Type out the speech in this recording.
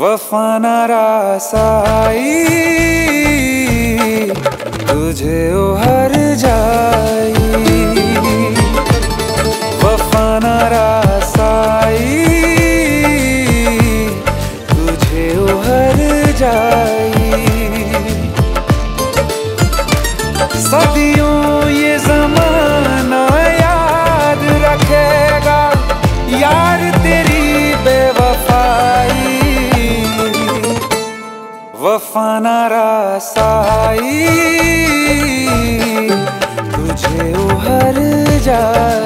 वफा न रासाई तुझे हर जाई, वफा न रासाई तुझे हर जाई। सदियों ये ज़माना याद रखेगा यार तेरी बेवफाई, वफा न रासाई तुझे हर जाए।